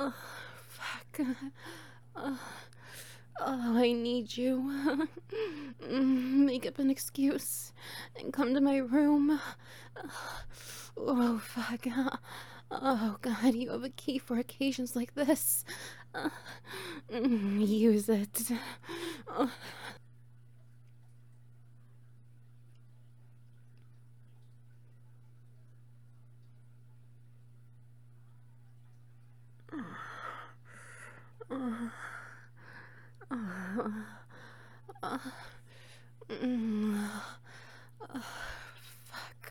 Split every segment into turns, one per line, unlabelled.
Fuck. Uh, oh, I need you. Make up an excuse and come to my room. Oh, fuck. Oh, God, you have a key for occasions like this. Use it. Fuck.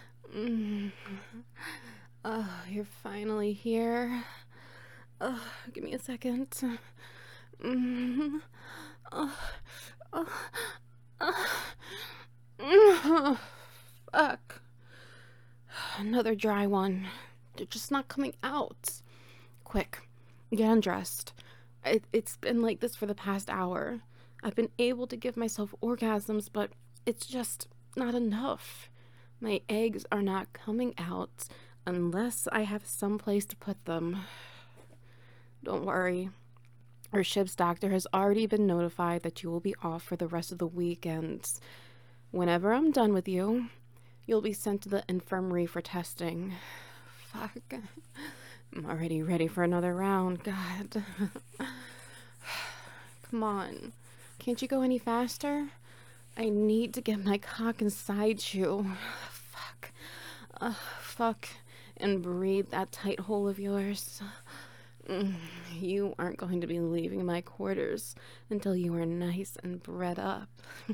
Oh, you're finally here. Oh, give me a second. Mm. Oh, oh, oh, fuck. Another dry one. They're just not coming out. Quick, get undressed. It's been like this for the past hour. I've been able to give myself orgasms, but it's just not enough. My eggs are not coming out unless I have some place to put them. Don't worry. Our ship's doctor has already been notified that you will be off for the rest of the week, and whenever I'm done with you, you'll be sent to the infirmary for testing. Fuck. I'm already ready for another round, God. Come on. Can't you go any faster? I need to get my cock inside you. Fuck. Fuck. And breathe that tight hole of yours. You aren't going to be leaving my quarters until you are nice and bred up.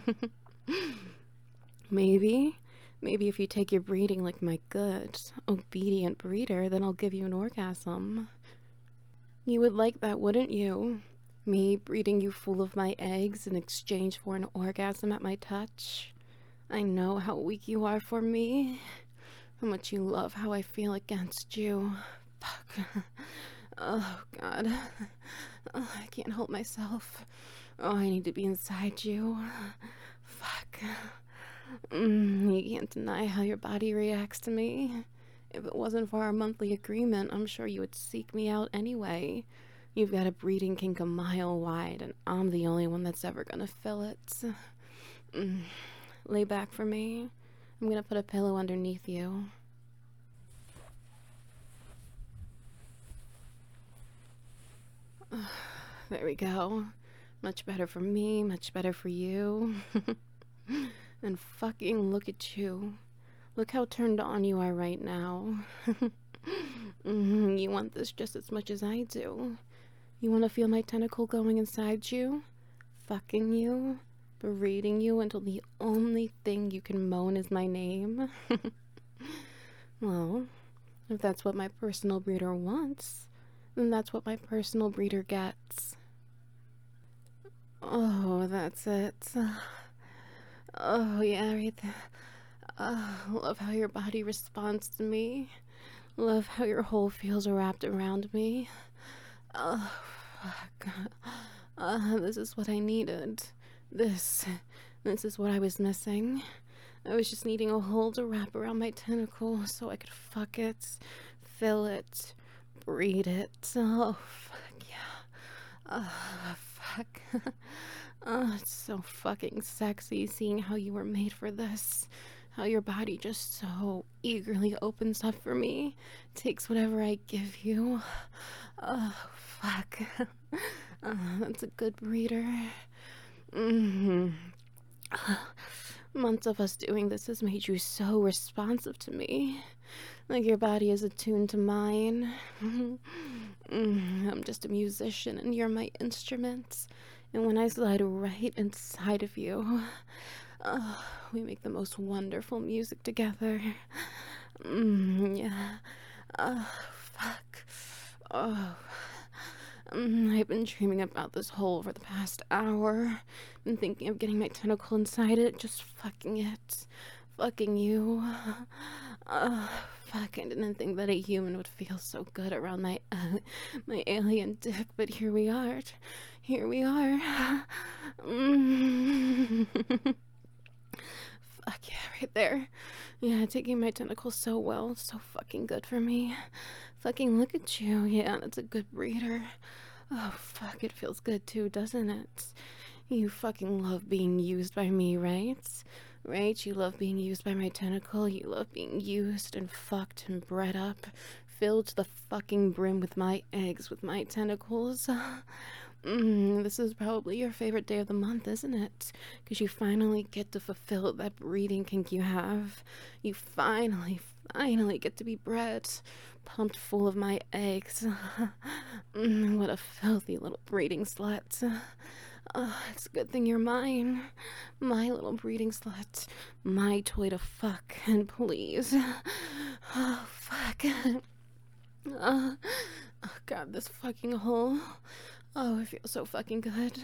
Maybe if you take your breeding like my good, obedient breeder, then I'll give you an orgasm. You would like that, wouldn't you? Me breeding you full of my eggs in exchange for an orgasm at my touch? I know how weak you are for me, how much you love how I feel against you. Fuck. Oh, God. Oh, I can't help myself. Oh, I need to be inside you. Fuck. You can't deny how your body reacts to me. If it wasn't for our monthly agreement, I'm sure you would seek me out anyway. You've got a breeding kink a mile wide, and I'm the only one that's ever gonna fill it. Lay back for me. I'm gonna put a pillow underneath you. There we go. Much better for me, much better for you. And fucking look at you. Look how turned on you are right now. You want this just as much as I do. You want to feel my tentacle going inside you? Fucking you? Berating you until the only thing you can moan is my name? Well, if that's what my personal breeder wants, then that's what my personal breeder gets. Oh, that's it. Oh, yeah, right there. Love how your body responds to me. Love how your whole feels wrapped around me. Oh, fuck. This is what I needed. This is what I was missing. I was just needing a hole to wrap around my tentacle so I could fuck it, fill it, breed it. Oh, fuck yeah. Oh, fuck. Oh, it's so fucking sexy seeing how you were made for this. How your body just so eagerly opens up for me, takes whatever I give you. Oh, fuck. That's a good breeder. Months of us doing this has made you so responsive to me. Like your body is attuned to mine. I'm just a musician and you're my instrument. And when I slide right inside of you, we make the most wonderful music together. Yeah. Fuck. Oh. I've been dreaming about this hole for the past hour. Been thinking of getting my tentacle inside it, just fucking it. Fucking you. Fuck, I didn't think that a human would feel so good around my alien dick, but here we are. Here we are. Fuck yeah, right there. Yeah, taking my tentacles so well. So fucking good for me. Fucking look at you. Yeah, that's a good breeder. Oh, fuck, it feels good too, doesn't it? You fucking love being used by me, right? Right? You love being used by my tentacle. You love being used and fucked and bred up. Filled to the fucking brim with my eggs, with my tentacles. This is probably your favorite day of the month, isn't it? Because you finally get to fulfill that breeding kink you have. You finally get to be bred, pumped full of my eggs. What a filthy little breeding slut. It's a good thing you're mine. My little breeding slut. My toy to fuck and please. Oh, fuck. Oh, God, this fucking hole. Oh, it feels so fucking good.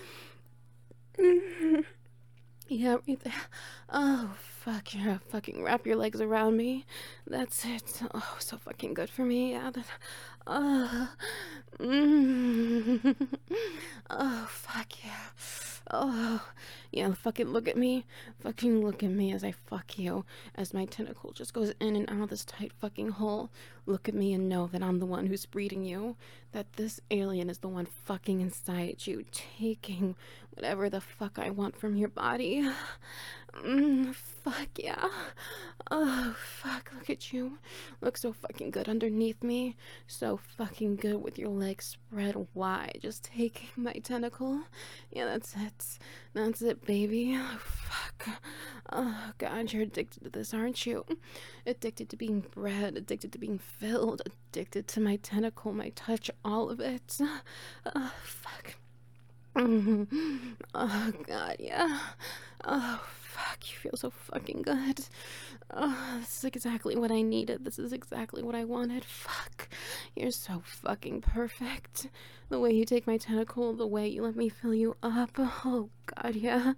Yeah, right there. Oh, fuck, yeah. Fucking wrap your legs around me. That's it. Oh, so fucking good for me. Yeah, that. Oh, oh, fuck yeah. Oh, yeah, fucking look at me. Fucking look at me as I fuck you. As my tentacle just goes in and out of this tight fucking hole. Look at me and know that I'm the one who's breeding you. That this alien is the one fucking inside you, taking whatever the fuck I want from your body. Fuck yeah. Oh, fuck, look at you. Look so fucking good underneath me. So fucking good with your legs spread wide. Just taking my tentacle. Yeah, that's it. That's it, baby. Oh, fuck. Oh, God, you're addicted to this, aren't you? Addicted to being bred, addicted to being filled, addicted to my tentacle, my touch, all of it. Oh, fuck. Oh, God, yeah. Oh, fuck, you feel so fucking good. Oh, this is exactly what I needed. This is exactly what I wanted. Fuck. You're so fucking perfect. The way you take my tentacle, the way you let me fill you up. Oh, God, yeah.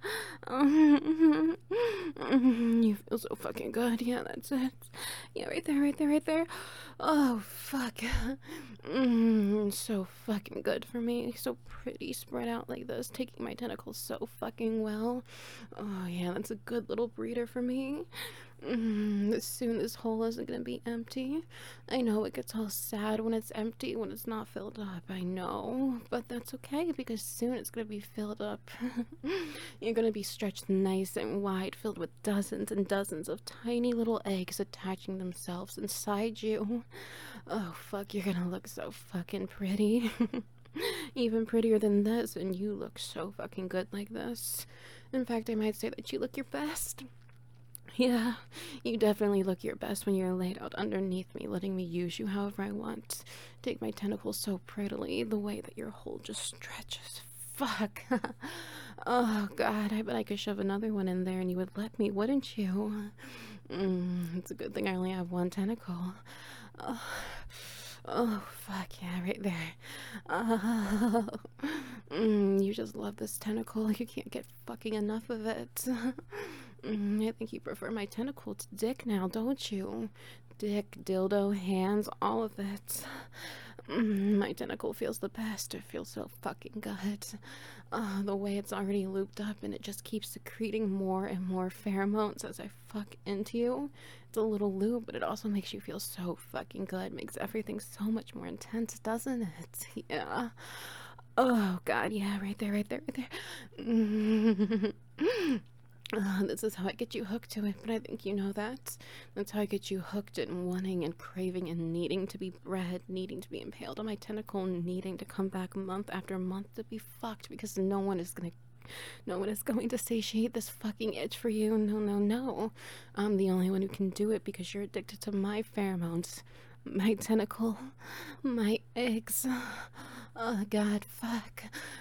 You feel so fucking good. Yeah, that's it. Yeah, right there, right there, right there. Oh, fuck. So fucking good for me. So pretty spread out like this. Taking my tentacles so fucking well. Oh, yeah, that's a good little breeder for me. Soon this hole isn't gonna be empty. I know it gets all sad when it's empty, when it's not filled up. I know, but that's okay because soon it's gonna be filled up. You're gonna be stretched nice and wide, filled with dozens and dozens of tiny little eggs attaching themselves inside you. Oh, fuck, you're gonna look so fucking pretty. Even prettier than this, and you look so fucking good like this. In fact, I might say that you look your best. Yeah, you definitely look your best when you're laid out underneath me, letting me use you however I want. Take my tentacles so prettily, the way that your hole just stretches. Fuck. Oh, God, I bet I could shove another one in there and you would let me, wouldn't you? It's a good thing I only have one tentacle. Oh, oh, fuck yeah, right there. Oh, you just love this tentacle. You can't get fucking enough of it. I think you prefer my tentacle to dick now, don't you? Dick, dildo, hands, all of it. My tentacle feels the best. It feels so fucking good. The way it's already looped up and it just keeps secreting more and more pheromones as I fuck into you. It's a little lube, but it also makes you feel so fucking good. Makes everything so much more intense, doesn't it? Yeah. Oh, God, yeah, right there, right there, right there. This is how I get you hooked to it, but I think you know that. That's how I get you hooked and wanting and craving and needing to be bred, needing to be impaled on my tentacle, needing to come back month after month to be fucked because no one is going to satiate this fucking itch for you. No, no, no. I'm the only one who can do it because you're addicted to my pheromones. My tentacle, my eggs. Oh, God, fuck.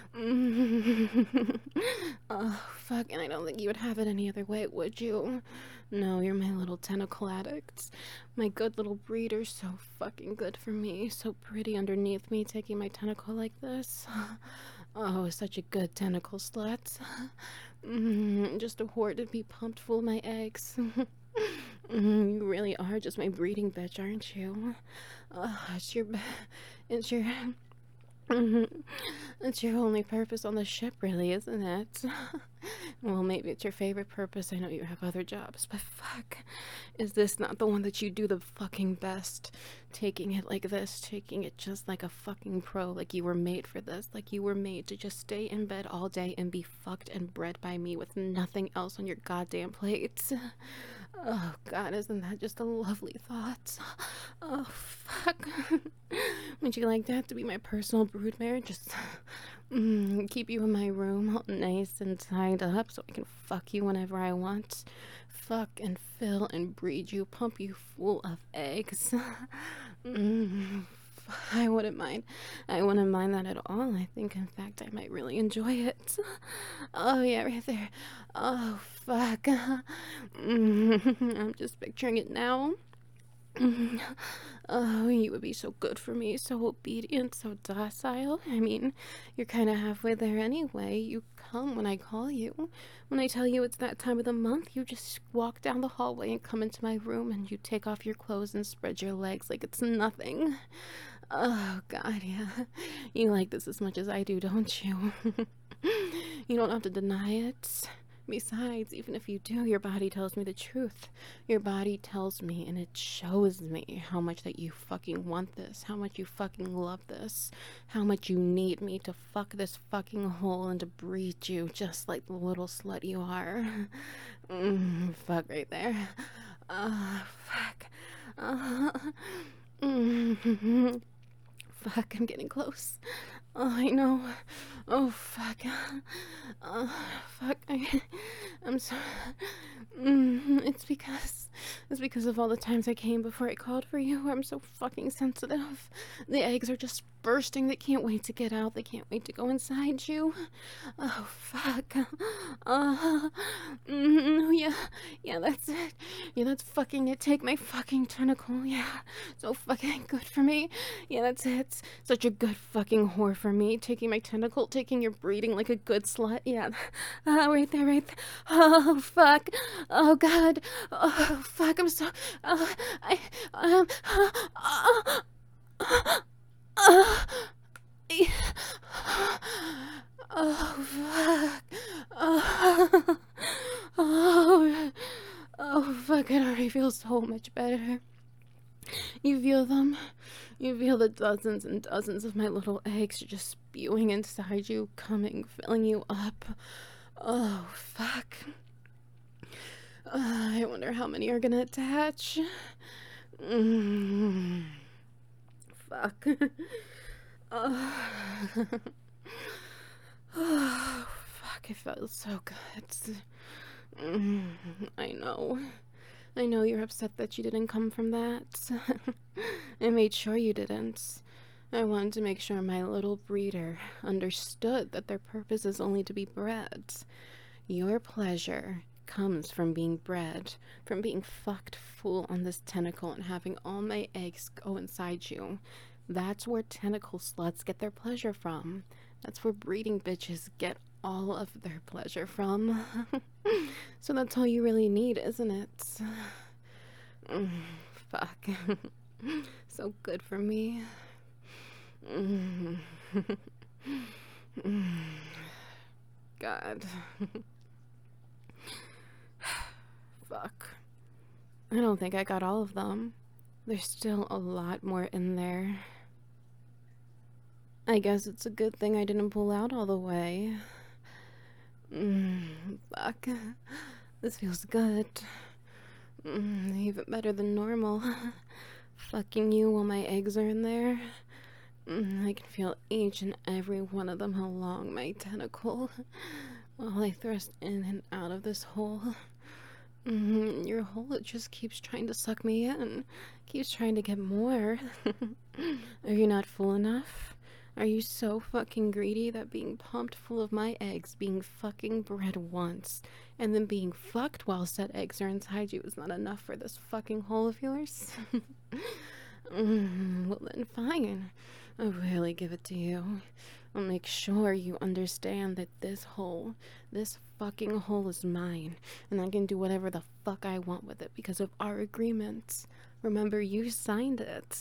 Oh, fuck, and I don't think you would have it any other way, would you? No, you're my little tentacle addict. My good little breeder, so fucking good for me. So pretty underneath me, taking my tentacle like this. Oh, such a good tentacle slut. Just a whore to be pumped full of my eggs. You really are just my breeding bitch, aren't you? It's your It's your only purpose on the ship, really, isn't it? Well, maybe it's your favorite purpose. I know you have other jobs, but fuck. Is this not the one that you do the fucking best? Taking it like this, taking it just like a fucking pro, like you were made for this, like you were made to just stay in bed all day and be fucked and bred by me with nothing else on your goddamn plates. Oh god, isn't that just a lovely thought? Oh fuck. Would you like that to be my personal broodmare? Just keep you in my room all nice and tied up so I can fuck you whenever I want. Fuck and fill and breed you, pump you full of eggs. I wouldn't mind. I wouldn't mind that at all. I think, in fact, I might really enjoy it. Oh, yeah, right there. Oh, fuck. I'm just picturing it now. Oh, you would be so good for me, so obedient, so docile. I mean, you're kind of halfway there anyway. You come when I call you. When I tell you it's that time of the month, you just walk down the hallway and come into my room and you take off your clothes and spread your legs like it's nothing. Oh, God, yeah. You like this as much as I do, don't you? You don't have to deny it. Besides, even if you do, your body tells me the truth. Your body tells me and it shows me how much that you fucking want this, how much you fucking love this, how much you need me to fuck this fucking hole and to breed you just like the little slut you are. Fuck right there. Fuck. Fuck, I'm getting close. Oh, I know. Oh, fuck. Oh, fuck. I'm so. It's because of all the times I came before I called for you. I'm so fucking sensitive. The eggs are just bursting. They can't wait to get out. They can't wait to go inside you. Oh, fuck. Yeah. Yeah, that's it. Yeah, that's fucking it. Take my fucking tentacle. Yeah. So fucking good for me. Yeah, that's it. Such a good fucking whore for me. Taking my tentacle, taking your breeding like a good slut. Yeah. Right there, right there. Oh, fuck. Oh, God. Oh, fuck. I'm so. I. Um. Uh, oh, fuck. Oh, oh, oh, fuck. It already feels so much better. You feel them? You feel the dozens and dozens of my little eggs just spewing inside you, coming, filling you up. Oh, fuck. I wonder how many are gonna attach. Fuck. Oh, fuck, it feels so good. I know. I know you're upset that you didn't come from that. I made sure you didn't. I wanted to make sure my little breeder understood that their purpose is only to be bred. Your pleasure comes from being bred, from being fucked full on this tentacle and having all my eggs go inside you. That's where tentacle sluts get their pleasure from. That's where breeding bitches get all of their pleasure from. So that's all you really need, isn't it? Fuck. So good for me. God. Fuck. I don't think I got all of them. There's still a lot more in there. I guess it's a good thing I didn't pull out all the way. Fuck. This feels good. Even better than normal. Fucking you while my eggs are in there. I can feel each and every one of them along my tentacle while I thrust in and out of this hole. Your hole, it just keeps trying to suck me in. Keeps trying to get more. Are you not full enough? Are you so fucking greedy that being pumped full of my eggs, being fucking bred once, and then being fucked while said eggs are inside you is not enough for this fucking hole of yours? Well then, fine. I'll really give it to you. I'll make sure you understand that this fucking hole is mine, and I can do whatever the fuck I want with it because of our agreements. Remember, you signed it.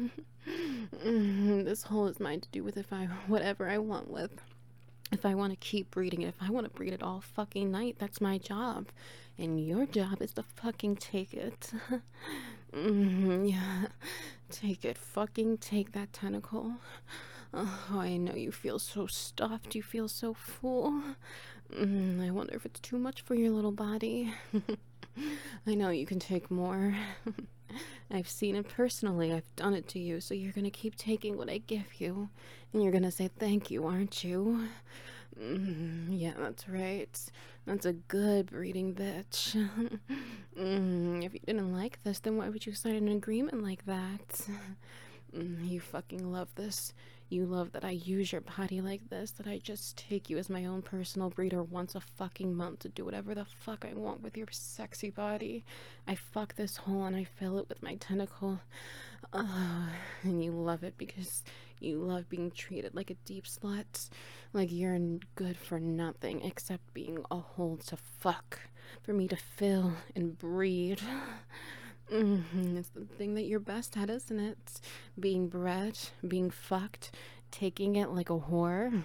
This hole is mine to do with whatever I want with. If I want to keep breeding it, if I want to breed it all fucking night, that's my job. And your job is to fucking take it. Yeah. Take it. Fucking take that tentacle. Oh, I know you feel so stuffed. You feel so full. I wonder if it's too much for your little body. I know you can take more. I've seen it personally. I've done it to you, so you're gonna keep taking what I give you. And you're gonna say thank you, aren't you? Yeah, that's right. That's a good breeding bitch. If you didn't like this, then why would you sign an agreement like that? You fucking love this. You love that I use your body like this, that I just take you as my own personal breeder once a fucking month to do whatever the fuck I want with your sexy body. I fuck this hole and I fill it with my tentacle. And you love it because you love being treated like a deep slut. Like you're good for nothing except being a hole to fuck. For me to fill and breed. It's the thing that you're best at, isn't it? Being bred, being fucked, taking it like a whore.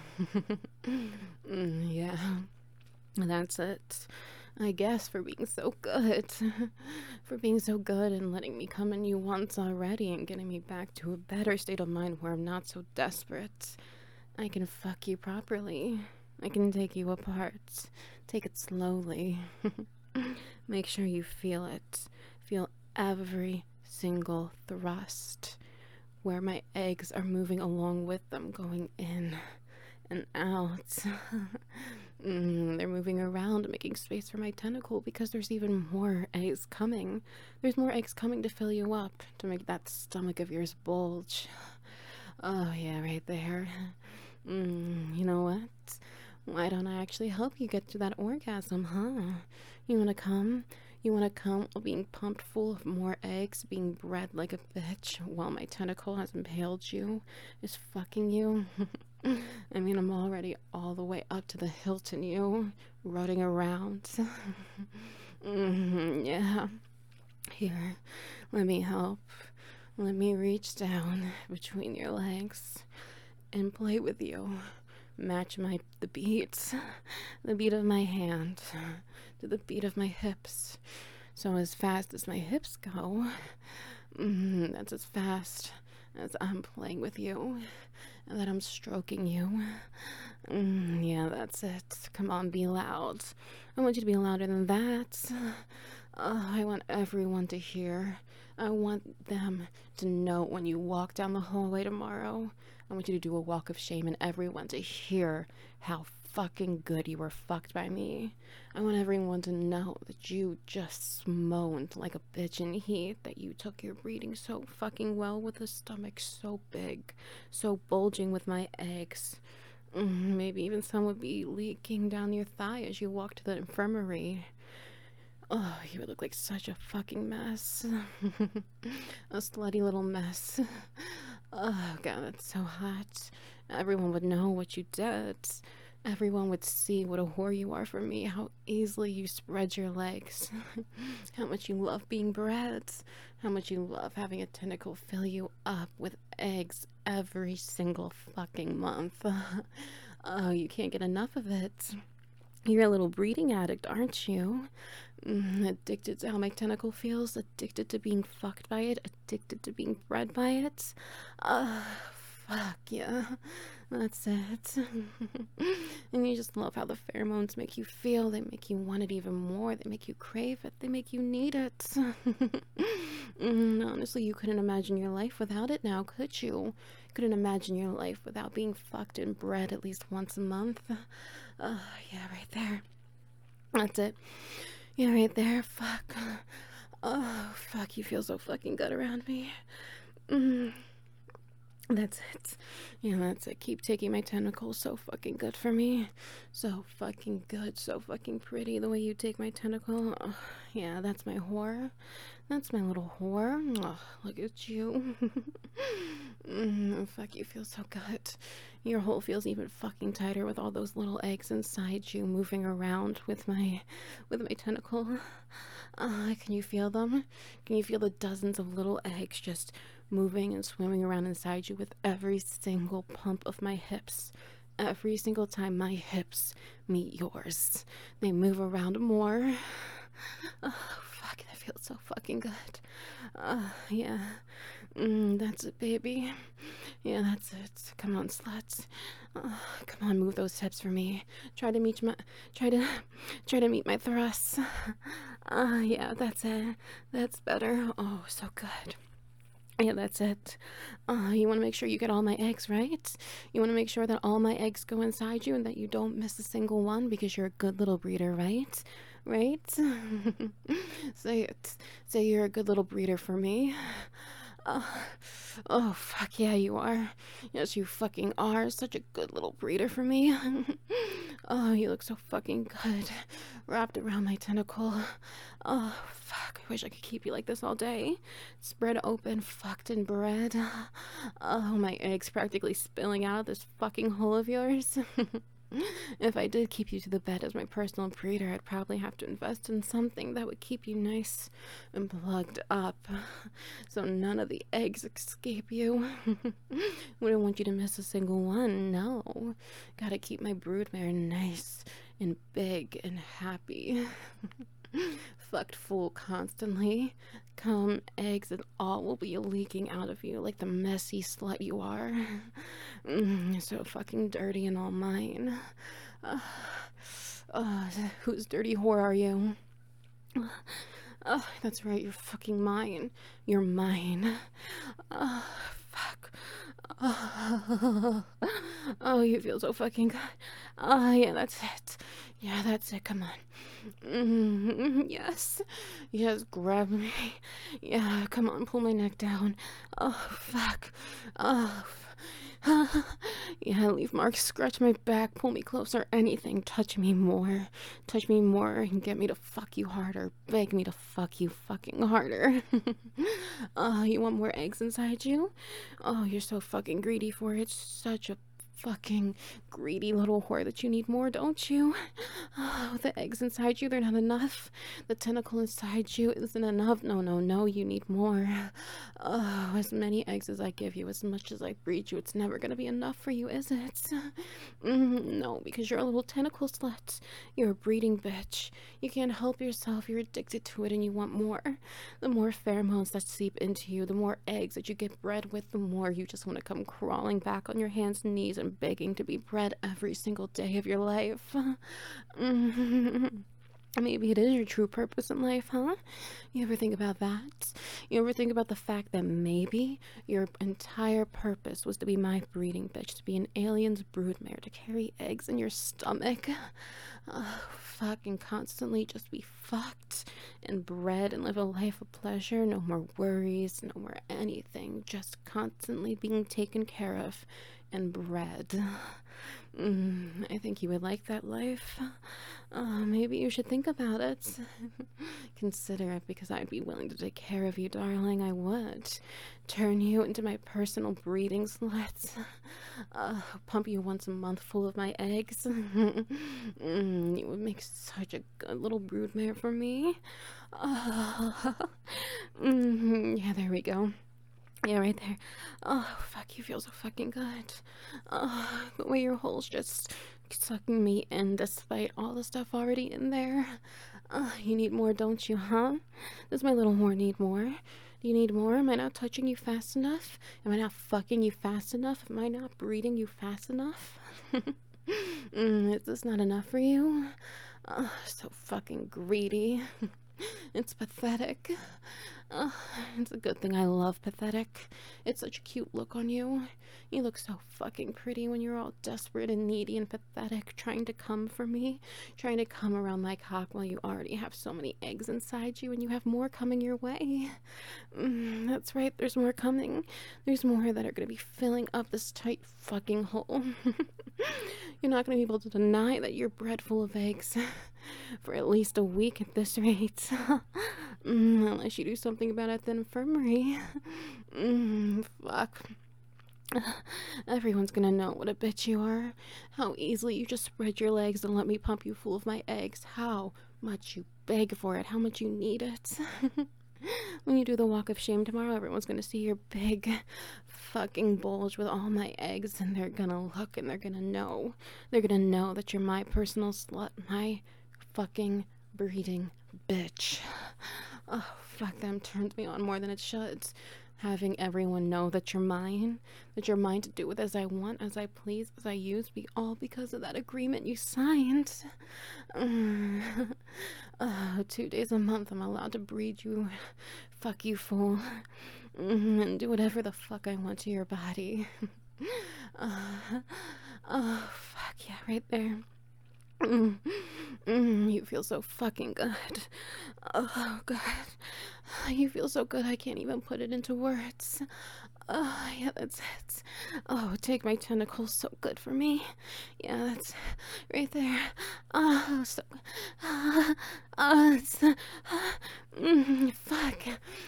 Yeah, that's it. I guess for being so good. For being so good and letting me come in you once already and getting me back to a better state of mind where I'm not so desperate. I can fuck you properly. I can take you apart. Take it slowly. Make sure you feel it. Feel every single thrust, where my eggs are moving along with them, going in and out. They're moving around, making space for my tentacle because there's even more eggs coming. There's more eggs coming to fill you up, to make that stomach of yours bulge. Oh, yeah, right there. You know what? Why don't I actually help you get to that orgasm, huh? You wanna come? You wanna come while being pumped full of more eggs, being bred like a bitch while my tentacle has impaled you, is fucking you? I mean, I'm already all the way up to the hilt in you, rotting around. Yeah. Here, let me help. Let me reach down between your legs and play with you. Match the beats, the beat of my hand to the beat of my hips. So as fast as my hips go, that's as fast as I'm playing with you and that I'm stroking you. Yeah, that's it. Come on, be loud. I want you to be louder than that. I want everyone to hear. I want them to know when you walk down the hallway tomorrow. I want you to do a walk of shame and everyone to hear how fucking good you were fucked by me. I want everyone to know that you just moaned like a bitch in heat, that you took your breeding so fucking well with a stomach so big, so bulging with my eggs. Maybe even some would be leaking down your thigh as you walk to the infirmary. Oh, you would look like such a fucking mess. A slutty little mess. Oh, God, that's so hot. Everyone would know what you did. Everyone would see what a whore you are for me, how easily you spread your legs, how much you love being bred, how much you love having a tentacle fill you up with eggs every single fucking month. Oh, you can't get enough of it. You're a little breeding addict, aren't you? Addicted to how my tentacle feels, addicted to being fucked by it, addicted to being bred by it. Fuck yeah, that's it. And you just love how the pheromones make you feel. They make you want it even more. They make you crave it. They make you need it. Honestly, you couldn't imagine your life without it now, could you? Couldn't imagine your life without being fucked and bred at least once a month. Yeah, right there. That's it. Yeah, right there. Fuck. Oh, fuck. You feel so fucking good around me. That's it. Yeah, that's it. Keep taking my tentacles. So fucking good for me. So fucking good. So fucking pretty the way you take my tentacle. Oh, yeah, that's my whore. That's my little whore. Oh, look at you. Fuck, you feel so good. Your hole feels even fucking tighter with all those little eggs inside you moving around with my tentacle. Can you feel them? Can you feel the dozens of little eggs just moving and swimming around inside you with every single pump of my hips? Every single time my hips meet yours, they move around more. Oh, fuck, that feels so fucking good. Yeah. That's it, baby. Yeah, that's it. Come on, sluts. Come on, move those hips for me. Try to meet my thrusts. Yeah, that's it. That's better. Oh, so good. Yeah, that's it. You want to make sure you get all my eggs, right? You want to make sure that all my eggs go inside you and that you don't miss a single one because you're a good little breeder, right? Right? Say it. Say you're a good little breeder for me. Oh, fuck yeah, you are. Yes, you fucking are. Such a good little breeder for me. Oh, you look so fucking good. Wrapped around my tentacle. Oh, fuck. I wish I could keep you like this all day. Spread open, fucked and bred. Oh, my eggs practically spilling out of this fucking hole of yours. If I did keep you to the bed as my personal breeder, I'd probably have to invest in something that would keep you nice and plugged up so none of the eggs escape you. Wouldn't want you to miss a single one, no. Gotta keep my broodmare nice and big and happy. Fucked full constantly. Cum, eggs, and all will be leaking out of you like the messy slut you are. You're so fucking dirty and all mine. Whose dirty whore are you? Oh, that's right, you're fucking mine. You're mine. Fuck. Oh, you feel so fucking good. Yeah, that's it. Yeah, that's it. Come on. Yes. Yes, grab me. Yeah, come on, pull my neck down. Oh, fuck. Oh, yeah, leave marks, scratch my back, pull me closer, anything. Touch me more. Touch me more and get me to fuck you harder. Beg me to fuck you fucking harder. You want more eggs inside you? Oh, you're so fucking greedy for it. Such a fucking greedy little whore that you need more, don't you? Oh, the eggs inside you, they're not enough. The tentacle inside you isn't enough. No, no, no, you need more. Oh, as many eggs as I give you, as much as I breed you, it's never gonna be enough for you, is it? No, because you're a little tentacle slut. You're a breeding bitch. You can't help yourself. You're addicted to it and you want more. The more pheromones that seep into you, the more eggs that you get bred with, the more you just want to come crawling back on your hands and knees and begging to be bred every single day of your life. Maybe it is your true purpose in life, huh? You ever think about that? You ever think about the fact that maybe your entire purpose was to be my breeding bitch, to be an alien's broodmare, to carry eggs in your stomach? Fucking constantly just be fucked and bred and live a life of pleasure. No more worries, no more anything. Just constantly being taken care of and bred. I think you would like that life. Maybe you should think about it. Consider it, because I'd be willing to take care of you, darling. I would. Turn you into my personal breeding slut. Pump you once a month full of my eggs. You would make such a good little broodmare for me. Yeah, there we go. Yeah, right there. Oh, fuck, you feel so fucking good. The way your hole's just sucking me in despite all the stuff already in there. You need more, don't you, huh? Does my little whore need more? Do you need more? Am I not touching you fast enough? Am I not fucking you fast enough? Am I not breeding you fast enough? Is this not enough for you? So fucking greedy. It's pathetic. It's a good thing I love pathetic. It's such a cute look on you. You look so fucking pretty when you're all desperate and needy and pathetic, trying to come for me, trying to come around my cock while you already have so many eggs inside you and you have more coming your way. That's right, there's more coming. There's more that are going to be filling up this tight fucking hole. You're not going to be able to deny that you're bred full of eggs for at least a week at this rate. Unless you do something about it at the infirmary. Fuck. Everyone's gonna know what a bitch you are. How easily you just spread your legs and let me pump you full of my eggs. How much you beg for it. How much you need it. When you do the walk of shame tomorrow, everyone's gonna see your big fucking bulge with all my eggs, and they're gonna look and they're gonna know. They're gonna know that you're my personal slut, my fucking breeding bitch. Oh, fuck, that turns me on more than it should. Having everyone know that you're mine to do with as I want, as I please, as I use, all because of that agreement you signed. 2 days a month I'm allowed to breed you, fuck you fool, and do whatever the fuck I want to your body. Oh, fuck yeah, right there. You feel so fucking good. Oh, God. You feel so good I can't even put it into words. Oh, yeah, that's it. Oh, take my tentacles, so good for me. Yeah, that's right there. Oh, so. It's. Fuck.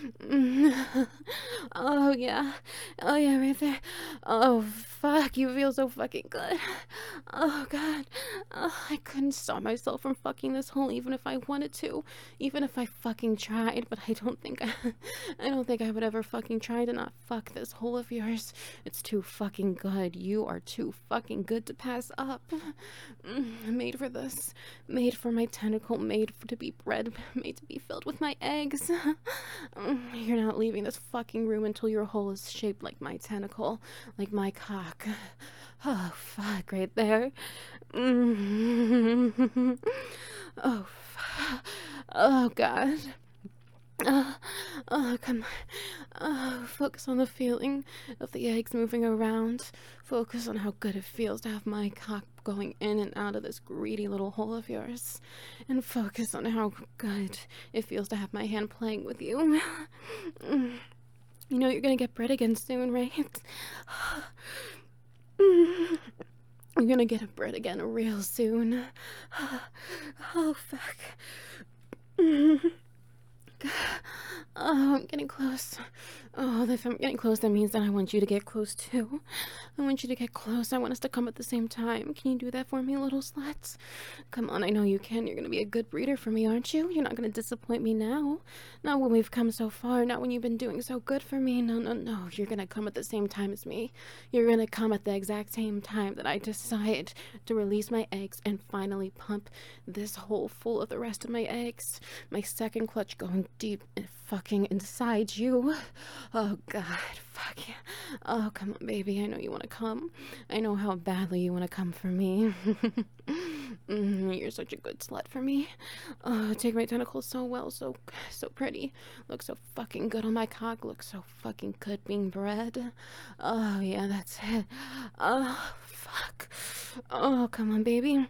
Oh, yeah. Oh, yeah, right there. Oh, fuck, you feel so fucking good. Oh, God. Oh, I couldn't stop myself from fucking this hole even if I wanted to. Even if I fucking tried, but I don't think I would ever fucking try to not fuck this hole of yours. It's too fucking good. You are too fucking good to pass up. Made for this. Made for my tentacle. To be bred. Made to be filled with my eggs. You're not leaving this fucking room until your hole is shaped like my tentacle. Like my cock. Oh, fuck, right there. Oh, oh, God. Come on. Focus on the feeling of the eggs moving around. Focus on how good it feels to have my cock going in and out of this greedy little hole of yours. And focus on how good it feels to have my hand playing with you. You know you're gonna get bred again soon, right? You're gonna get bred again real soon. Oh, fuck. Oh, I'm getting close. Oh, if I'm getting close, that means that I want you to get close too. I want you to get close. I want us to come at the same time. Can you do that for me, little slut? Come on, I know you can. You're gonna be a good breeder for me, aren't you? You're not gonna disappoint me now. Not when we've come so far. Not when you've been doing so good for me. No, no, no. You're gonna come at the same time as me. You're gonna come at the exact same time that I decide to release my eggs and finally pump this hole full of the rest of my eggs. My second clutch going deep and fucking inside you. Oh, God. Fuck yeah. Oh, come on, baby. I know you want to come. I know how badly you want to come for me. You're such a good slut for me. Oh, take my tentacles so well, so pretty. Look so fucking good on my cock. Look so fucking good being bred. Oh, yeah, that's it. Oh, fuck. Oh, come on, baby.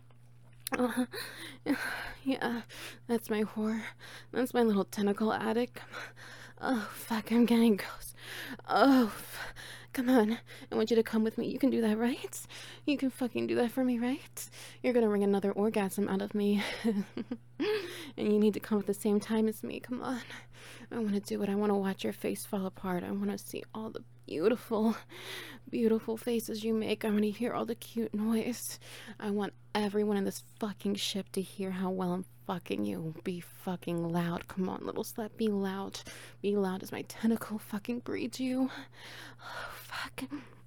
Yeah, that's my whore. That's my little tentacle addict. Oh, fuck, I'm getting close. Oh, come on. I want you to come with me. You can do that, right? You can fucking do that for me, right? You're gonna wring another orgasm out of me. And you need to come at the same time as me. Come on. I want to do it. I want to watch your face fall apart. I want to see all the beautiful, beautiful faces you make. I want to hear all the cute noise. I want everyone in this fucking ship to hear how well I'm fucking you. Be fucking loud. Come on, little slut. Be loud. Be loud as my tentacle fucking breeds you. Oh, fuck.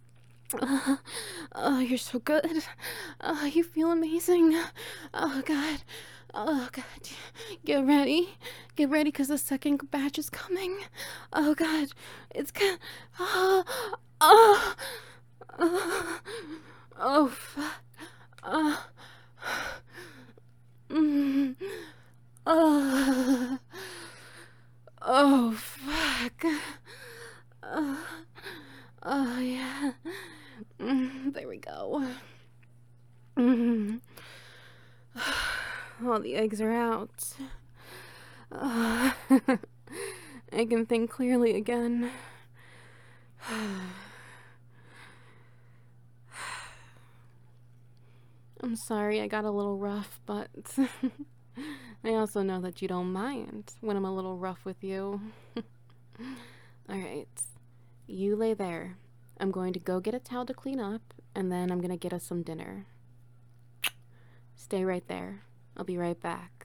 Oh, you're so good. Oh, you feel amazing. Oh, God. Oh, God. Get ready. Get ready, because the second batch is coming. Oh, God. It's good. Oh, oh, oh, oh, fuck. Oh, oh, oh, fuck. Oh, oh, yeah. There we go. All the eggs are out. I can think clearly again. I'm sorry I got a little rough, but I also know that you don't mind when I'm a little rough with you. Alright, you lay there. I'm going to go get a towel to clean up, and then I'm gonna get us some dinner. Stay right there. I'll be right back.